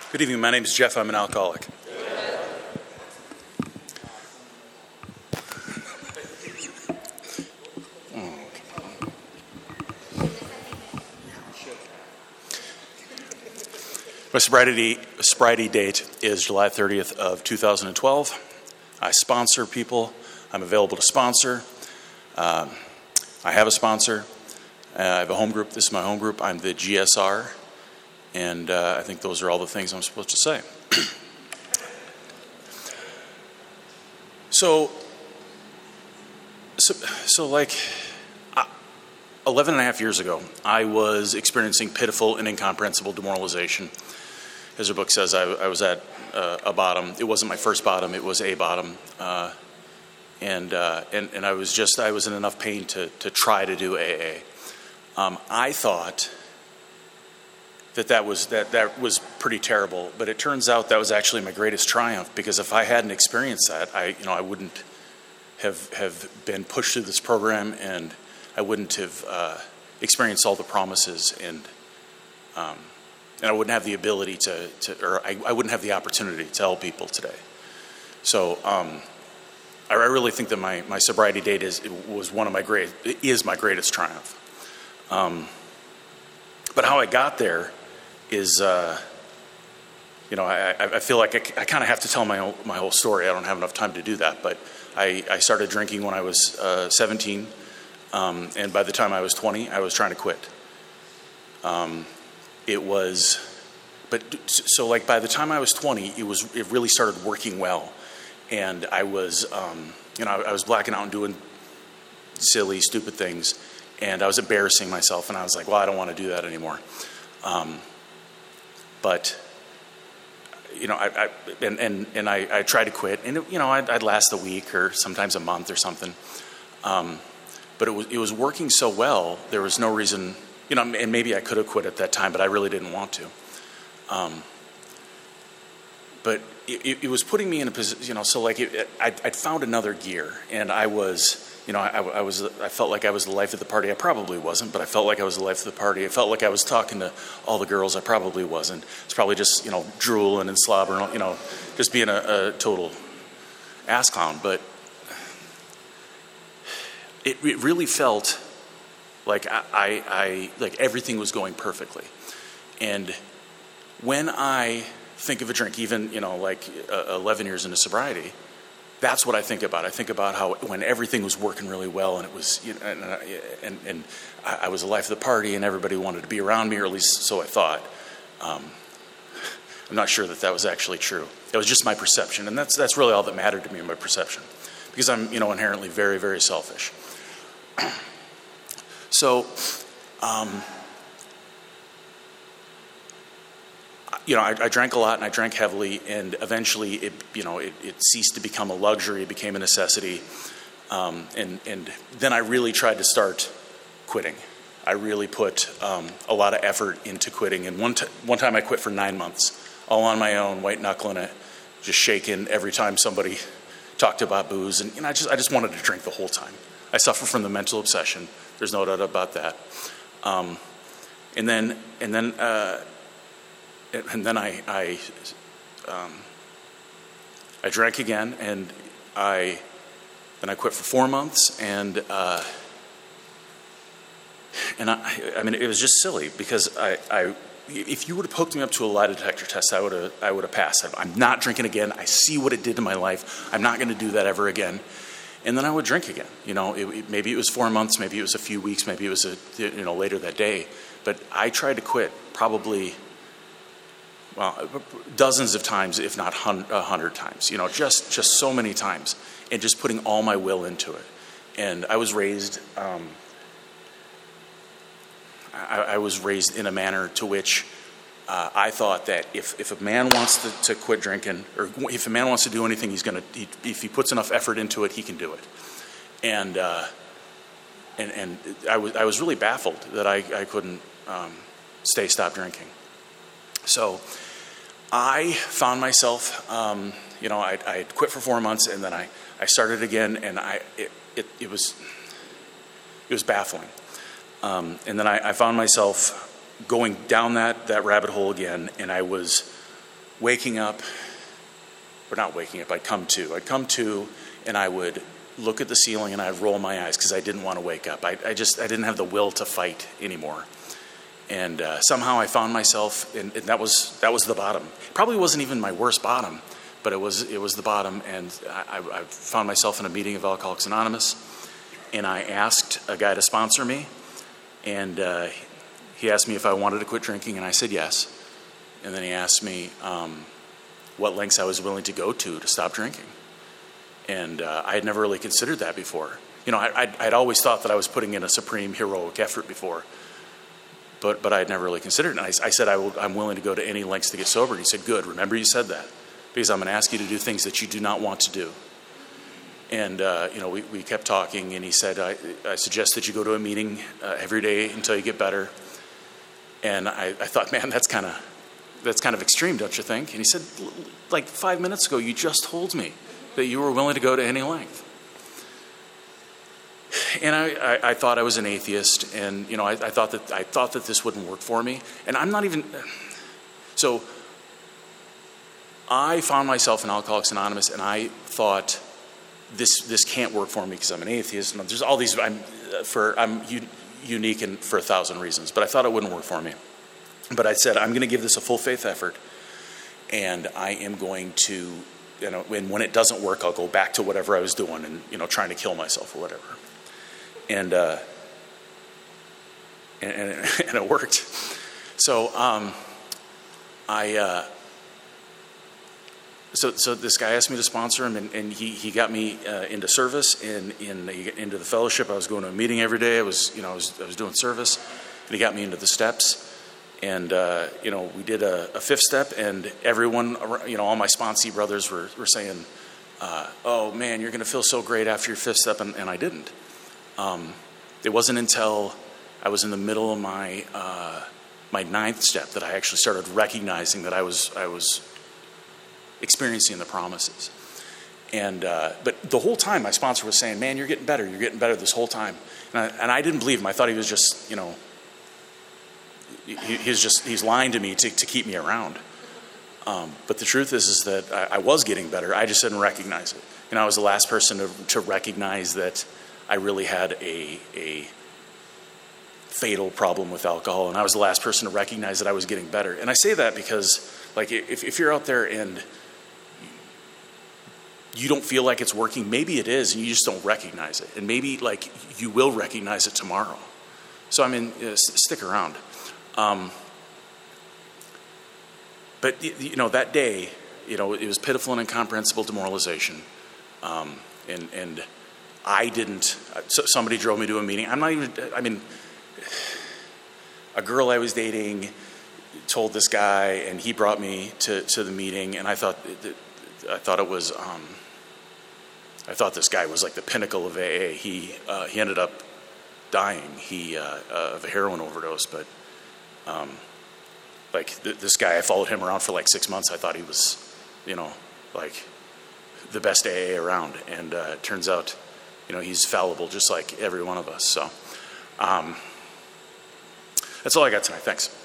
Good evening. My name is Jeff. I'm an alcoholic. My sobriety date is July 30th of 2012. I sponsor people. I'm available to sponsor. I have a sponsor. I have a home group. This is my home group. I'm the GSR. And I think those are all the things I'm supposed to say. So like 11 and a half years ago, I was experiencing pitiful and incomprehensible demoralization. As your book says, I was at a bottom. It wasn't my first bottom. It was a bottom. And I was in enough pain to try to do AA. I thought that was pretty terrible, but it turns out that was actually my greatest triumph, because if I hadn't experienced that, I wouldn't have been pushed through this program, and I wouldn't have experienced all the promises, and I wouldn't have the ability I wouldn't have the opportunity to help people today. So I really think that my sobriety date is my greatest triumph. But how I got there is, I feel like I kind of have to tell my whole story. I don't have enough time to do that, but I started drinking when I was 17, and by the time I was 20, I was trying to quit. By the time I was 20, it really started working well, and I was blacking out and doing silly, stupid things, and I was embarrassing myself, and I was like, well, I don't want to do that anymore. I tried to quit, and I'd last a week or sometimes a month or something. But it was working so well, there was no reason, and maybe I could have quit at that time, but I really didn't want to. But it was putting me in a position, I'd found another gear, and I felt like I was the life of the party. I probably wasn't, but I felt like I was the life of the party. I felt like I was talking to all the girls. I probably wasn't. It's probably just, drooling and slobbering, just being a total ass clown. But it really felt like like everything was going perfectly. And when I think of a drink, even, 11 years into sobriety, that's what I think about. I think about how when everything was working really well, and it was, and I was the life of the party, and everybody wanted to be around me, or at least so I thought. I'm not sure that was actually true. It was just my perception, and that's really all that mattered to me, my perception, because I'm, inherently very, very selfish. So, I drank a lot, and I drank heavily, and eventually it ceased to become a luxury. It became a necessity. And then I really tried to start quitting. I really put a lot of effort into quitting. And one time I quit for 9 months, all on my own, white knuckling it, just shaking every time somebody talked about booze. And I just wanted to drink the whole time. I suffer from the mental obsession. There's no doubt about that. And then I drank again, and I quit for 4 months, and it was just silly, because if you would have hooked me up to a lie detector test, I would have passed. I'm not drinking again. I see what it did to my life. I'm not going to do that ever again. And then I would drink again. Maybe it was 4 months, maybe it was a few weeks, maybe it was later that day. But I tried to quit probably, dozens of times, if not 100 times. Just so many times, and just putting all my will into it. And I was raised. I was raised in a manner to which I thought that if a man wants to quit drinking, or if a man wants to do anything, if he puts enough effort into it, he can do it. And I was really baffled that I couldn't stop drinking. So I found myself, I quit for 4 months, and then I started again, and it was baffling. And then I found myself going down that rabbit hole again, and I was waking up, or not waking up, I'd come to, and I would look at the ceiling and I'd roll my eyes because I didn't want to wake up. I didn't have the will to fight anymore. And somehow I found myself, and that was the bottom. It probably wasn't even my worst bottom, but it was the bottom. And I found myself in a meeting of Alcoholics Anonymous, and I asked a guy to sponsor me, and he asked me if I wanted to quit drinking, and I said yes. And then he asked me what lengths I was willing to go to stop drinking. And I had never really considered that before. You know, I'd always thought that I was putting in a supreme heroic effort before, but I had never really considered it. And I said, I'm willing to go to any lengths to get sober. And he said, good, remember you said that, because I'm going to ask you to do things that you do not want to do. And, we kept talking, and he said, I suggest that you go to a meeting every day until you get better. And I thought, man, that's kind of extreme, don't you think? And he said, like 5 minutes ago, you just told me that you were willing to go to any length. And I thought I was an atheist, and I thought that this wouldn't work for me. And I'm not even. So I found myself in Alcoholics Anonymous, and I thought this can't work for me because I'm an atheist. And there's all these. I'm unique and for 1,000 reasons, but I thought it wouldn't work for me. But I said, I'm going to give this a full faith effort, and I am going to, and when it doesn't work, I'll go back to whatever I was doing and, trying to kill myself or whatever. And it worked. So So this guy asked me to sponsor him, and he got me into service and into the fellowship. I was going to a meeting every day. I was doing service, and he got me into the steps. And we did a fifth step, and everyone, all my sponsee brothers were saying, "Oh man, you're going to feel so great after your fifth step," and I didn't. It wasn't until I was in the middle of my ninth step that I actually started recognizing that I was experiencing the promises. And but the whole time my sponsor was saying, "Man, you're getting better this whole time." And I didn't believe him. I thought he was just, he's lying to me to keep me around. But the truth is that I was getting better. I just didn't recognize it. I was the last person to recognize that I really had a fatal problem with alcohol, and I was the last person to recognize that I was getting better. And I say that because, like, if you're out there and you don't feel like it's working, maybe it is, and you just don't recognize it. And maybe, like, you will recognize it tomorrow. So, stick around. But, that day, it was pitiful and incomprehensible demoralization. And I didn't, somebody drove me to a meeting. A girl I was dating told this guy, and he brought me to the meeting, and I thought this guy was like the pinnacle of AA. He ended up dying of a heroin overdose, but this guy, I followed him around for like 6 months. I thought he was, like the best AA around, and it turns out, he's fallible just like every one of us. So that's all I got tonight. Thanks.